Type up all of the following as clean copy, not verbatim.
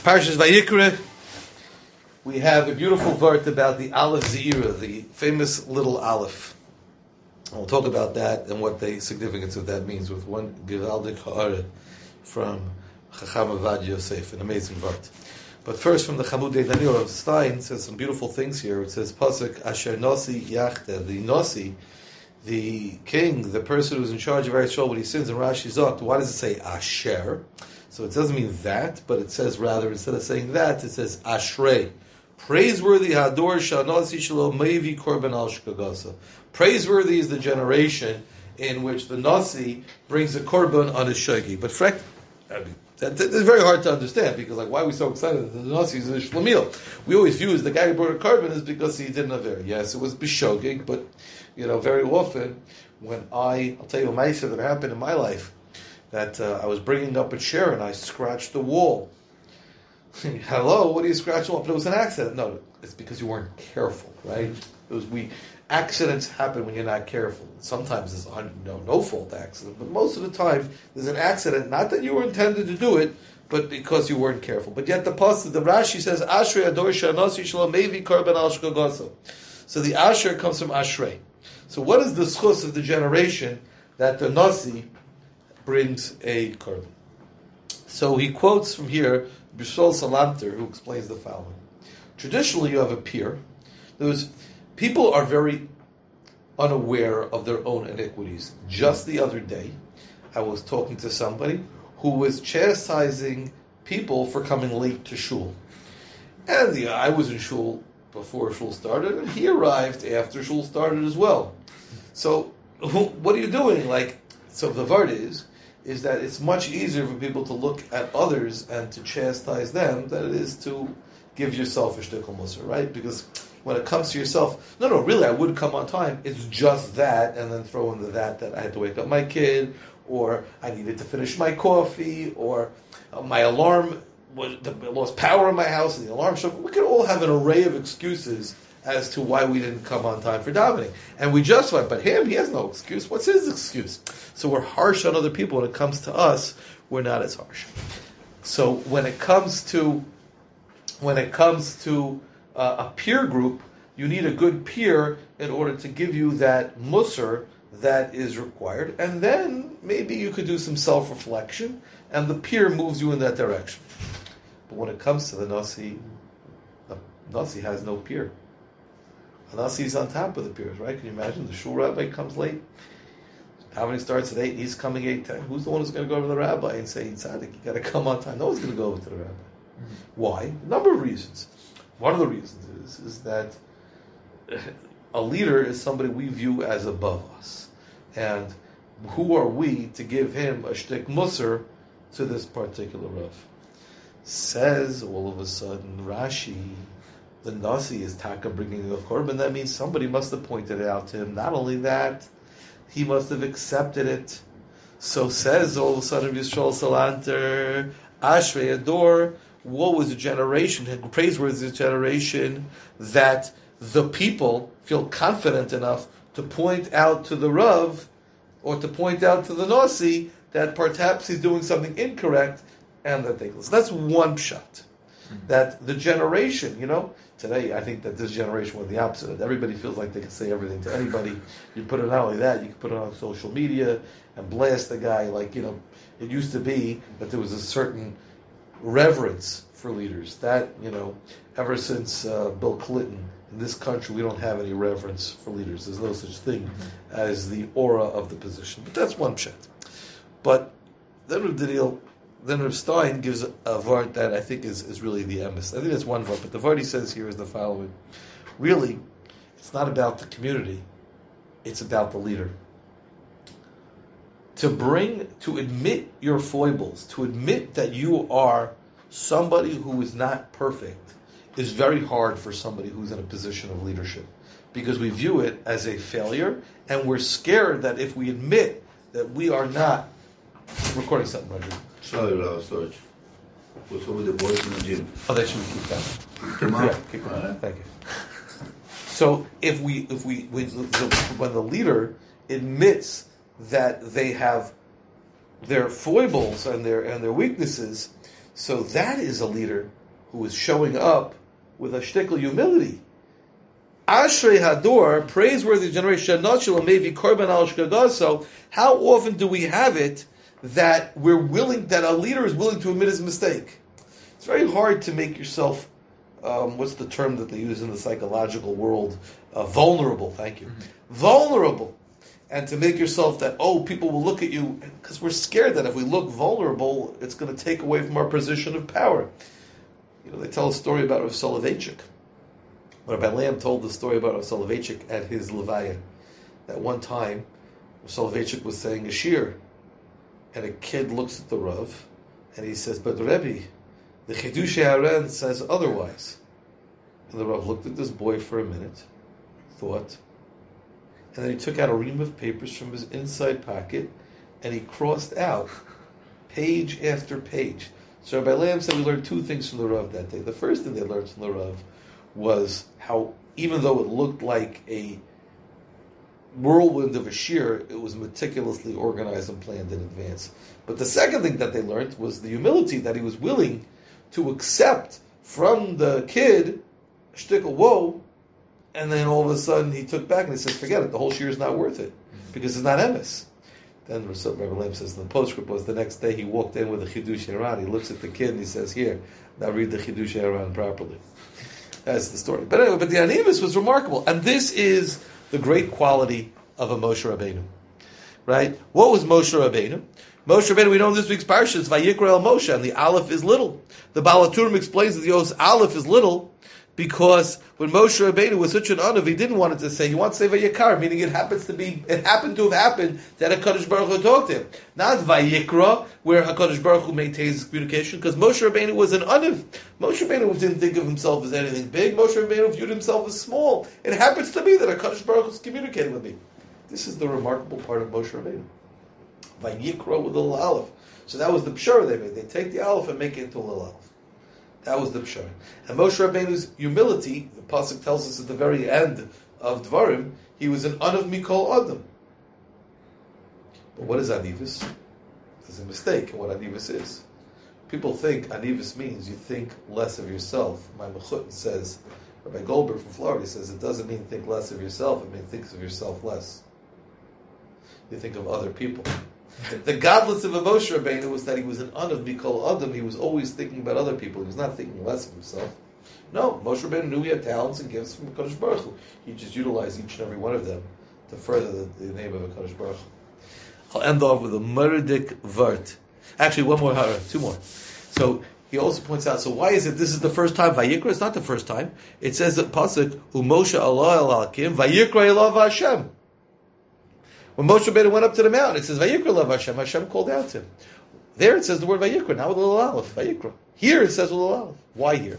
Parshas Vayikra, we have a beautiful vart about the Aleph Zeira, the famous little Aleph. And we'll talk about that and what the significance of that means with one Givaldik Ha'ara from Chacham Avad Yosef, an amazing vart. But first, from the Chamudei Daniel of Stein, says some beautiful things here. It says, Pasuk, Asher Nosi Yachte, the Nosi, the king, the person who's in charge of Eretz Yisrael when he sins, and Rashi Zot, why does it say Asher? So it doesn't mean that, but it says rather, instead of saying that, it says Ashrei. Praiseworthy Hador Shanosi Shalom Mevi Korban Al Shkagasa. Praiseworthy is the generation in which the Nasi brings a korban on his shagi. But that's very hard to understand, because why are we so excited that the Nasi is a Shlomil? We always view as the guy who brought a korban is because he didn't have it. Yes, it was bishogig, but very often when I'll tell you a ma'aser that happened in my life, that I was bringing up a chair and I scratched the wall. Hello, what do you scratch the wall? But it was an accident. No, it's because you weren't careful, right? Accidents happen when you're not careful. Sometimes it's no fault accident, but most of the time there's an accident, not that you were intended to do it, but because you weren't careful. But yet the Rashi says, Ashrei Ador Shanosi Shalom Mevi Korban Al Shkagasa. So the Asher comes from Ashrei. So what is the schus of the generation that the Nasi brings a korban? So he quotes from here Bishol Salanter, who explains the following. Traditionally, you have a peer. People are very unaware of their own iniquities. Just the other day, I was talking to somebody who was chastising people for coming late to shul. And I was in shul before shul started, and he arrived after shul started as well. So, what are you doing? So the vart is that it's much easier for people to look at others and to chastise them than it is to give yourself a shtickle musar, right? Because when it comes to yourself, really, I would come on time. It's just that, and then throw into that I had to wake up my kid, or I needed to finish my coffee, or my alarm lost power in my house, and the alarm shook. We could all have an array of excuses as to why we didn't come on time for davening. And we justify, but him, he has no excuse. What's his excuse? So we're harsh on other people. When it comes to us, we're not as harsh. So when it comes to a peer group, you need a good peer in order to give you that musar that is required. And then maybe you could do some self-reflection, and the peer moves you in that direction. But when it comes to the Nasi has no peer. The Nasi is on top of the peers, right? Can you imagine? The shul rabbi comes late. Davening starts at 8, he's coming 8:10. Who's the one who's going to go to the rabbi and say, Tzaddik, you got to come on time? No one's going to go over to the rabbi. Mm-hmm. Why? A number of reasons. One of the reasons is that a leader is somebody we view as above us. And who are we to give him a shtick musar to this particular Rav? Says all of a sudden Rashi, the Nasi is taka bringing a korban. That means somebody must have pointed it out to him. Not only that, he must have accepted it. So says all of a sudden Yisrael Salanter, Ashrei Ador, woe was the generation, praiseworthy generation, that the people feel confident enough to point out to the Rav, or to point out to the Nasi, that perhaps he's doing something incorrect, and that they listen. That's one pshat. Mm-hmm. That the generation, today I think that this generation was the opposite. Everybody feels like they can say everything to anybody. You put it, not only that, you can put it on social media and blast the guy it used to be that there was a certain reverence for leaders. That, ever since Bill Clinton, in this country we don't have any reverence for leaders. There's no such thing as the aura of the position. But that's one pshat. But then Rav Stein gives a vart that I think is really the emes. I think that's one vart, but the vart he says here is the following. Really, it's not about the community, it's about the leader. To admit your foibles, to admit that you are somebody who is not perfect, is very hard for somebody who's in a position of leadership. Because we view it as a failure, and we're scared that if we admit that we are not... Recording something, Roger. Sorry. What's over the boys in the gym? Oh, they should keep that. Keep them up. Yeah, keep them up. Thank you. So when the leader admits that they have their foibles and their weaknesses, So that is a leader who is showing up with a shtickle humility. Ashrei Hador, praiseworthy generation, maybe korban al shkagaso. How often do we have it that we're willing, that a leader is willing to admit his mistake? It's very hard to make yourself, what's the term that they use in the psychological world? Vulnerable, thank you. Vulnerable. And to make yourself that, people will look at you, because we're scared that if we look vulnerable, it's going to take away from our position of power. They tell a story about Rav Soloveitchik. Rabbi Lamb told the story about Rav Soloveitchik at his Levaya. That one time, Rav Soloveitchik was saying a shir, and a kid looks at the Rav, and he says, "But Rebbe, the Chidushei Haren says otherwise." And the Rav looked at this boy for a minute, thought, and then he took out a ream of papers from his inside pocket, and he crossed out page after page. So Rabbi Lamb said we learned two things from the Rav that day. The first thing they learned from the Rav was how, even though it looked like a whirlwind of a shir, it was meticulously organized and planned in advance. But the second thing that they learned was the humility that he was willing to accept from the kid, shtickle, whoa, and then all of a sudden he took back and he says, forget it, the whole shir is not worth it, because it's not emes. Then Rabbi Lamb says in the postscript was the next day he walked in with a Chidushei Haren. He looks at the kid and he says, here, now read the Chidushei Haren properly. That's the story. But anyway, the Anivus was remarkable. And this is the great quality of a Moshe Rabbeinu. Right? What was Moshe Rabbeinu? Moshe Rabbeinu, we know in this week's parsha, is Vayikra El Moshe, and the Aleph is little. The Baal HaTurim explains that the Yos Aleph is little because when Moshe Rabbeinu was such an Anav, he didn't want it to say, he wants to say Vayikar, meaning it happened to have happened that HaKadosh Baruch Hu talked to him. Not Vayikra, where HaKadosh Baruch Hu maintains communication, because Moshe Rabbeinu was an Anav. Moshe Rabbeinu didn't think of himself as anything big. Moshe Rabbeinu viewed himself as small. It happens to be that HaKadosh Baruch Hu is communicating with me. This is the remarkable part of Moshe Rabbeinu. Vayikra with a little aleph. So that was the pshara they made. They take the aleph and make it into a little aleph. That was the pshara. And Moshe Rabbeinu's humility, the pasuk tells us at the very end of Dvarim, he was an anav mikol adam. But what is anivus? There's a mistake in what anivus is. People think anivus means you think less of yourself. My Mechut says, Rabbi Goldberg from Florida says, it doesn't mean think less of yourself, it means think of yourself less. You think of other people. The godless of a Moshe Rabbeinu was that he was an anav mikol adam. He was always thinking about other people. He was not thinking less of himself. No, Moshe Rabbeinu knew he had talents and gifts from HaKadosh Baruch Hu. He just utilized each and every one of them to further the name of HaKadosh Baruch Hu. I'll end off with a murdik vart. Actually, one more, two more. So he also points out, so why is it this is the first time Vayikra? It's not the first time. It says that pasuk u'Moshe Allah el Hakim Vayikra elav Hashem. When Moshe Rabbeinu went up to the mountain, it says Vayikra elav Hashem. Hashem called out to him. There it says the word Vayikra, not with a little aleph. Vayikra. Here it says with a little aleph. Why here?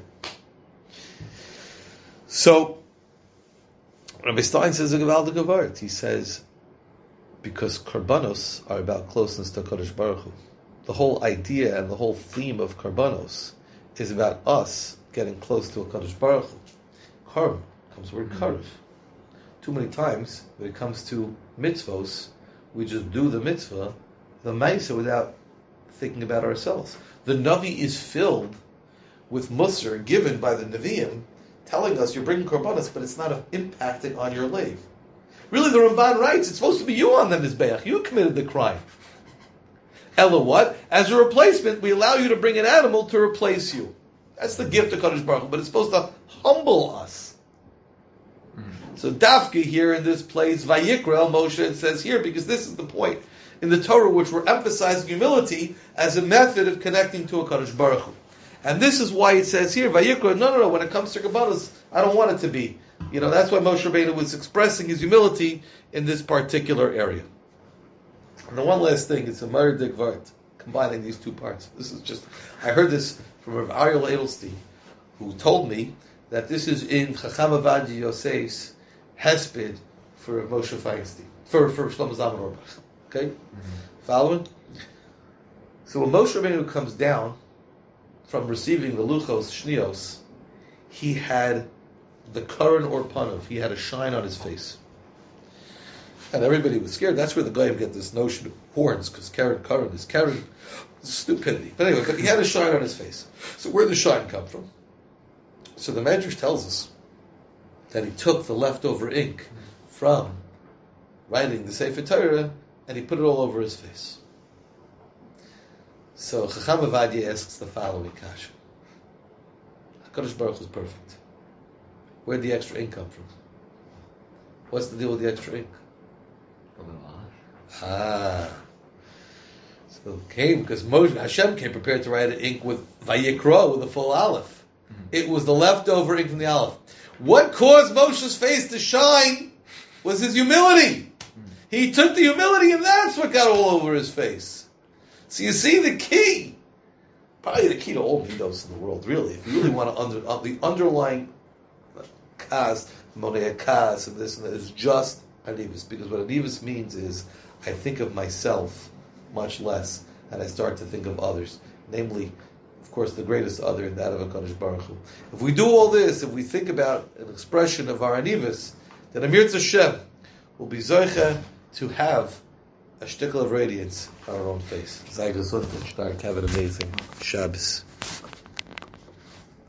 So Rabbi Stein says a Gevaldik Gevart. He says because Karbanos are about closeness to Kadosh Baruch Hu. The whole idea and the whole theme of Karbanos is about us getting close to a Kadosh Baruch Hu. Karm comes the word Karev. Too many times when it comes to mitzvos, we just do the mitzvah, the ma'isa, without thinking about ourselves. The Navi is filled with musar given by the Nevi'im, telling us you're bringing korbanos, but it's not impacting on your lave. Really, the Ramban writes, it's supposed to be you on the Mizbeach. You committed the crime. Ella what? As a replacement, we allow you to bring an animal to replace you. That's the gift of Kadosh Baruch Hu, but it's supposed to humble us. So Dafki here in this place, Vayikra, Moshe, it says here, because this is the point in the Torah which we're emphasizing humility as a method of connecting to a Kadosh Baruch Hu. And this is why it says here, Vayikra, no, when it comes to Kabbalas, I don't want it to be. That's why Moshe Rabbeinu was expressing his humility in this particular area. And the one last thing, it's a Maradik Vart, combining these two parts. This is just, I heard this from Rav Ariel Edelstein, who told me that this is in Chacham Avadi Yosef's Hesped for Moshe Feinstein, for Shlomo Zalman Auerbach. Okay? Following? So when Moshe Rabbeinu comes down from receiving the Luchos Shnios, he had the Karan or Panav, he had a shine on his face. And everybody was scared. That's where the Goyim get this notion of horns, because Karan is Karan. Stupidity. But anyway, but he had a shine on his face. So where did the shine come from? So the Medrash tells us that he took the leftover ink from writing the Sefer Torah and he put it all over his face. So Chacham Avadia asks the following kasha. HaKadosh Baruch Hu is perfect. Where did the extra ink come from? What's the deal with the extra ink? So it came because Hashem came prepared to write an ink with Vayikra, with a full Aleph. It was the leftover ink from the Aleph. What caused Moshe's face to shine was his humility. He took the humility and that's what got all over his face. So you see the key, probably the key to all midos in the world, really. If you really want to the underlying kas, monei kas, and this and that is just anivus. Because what anivus means is I think of myself much less, and I start to think of others. Namely, of course, the greatest other, that of HaKadosh Baruch Hu. If we do all this, if we think about an expression of our anivus, then Amir Hashem will be zoicha to have a shtickle of radiance on our own face. Zayga Sundin, have an amazing Shabbos.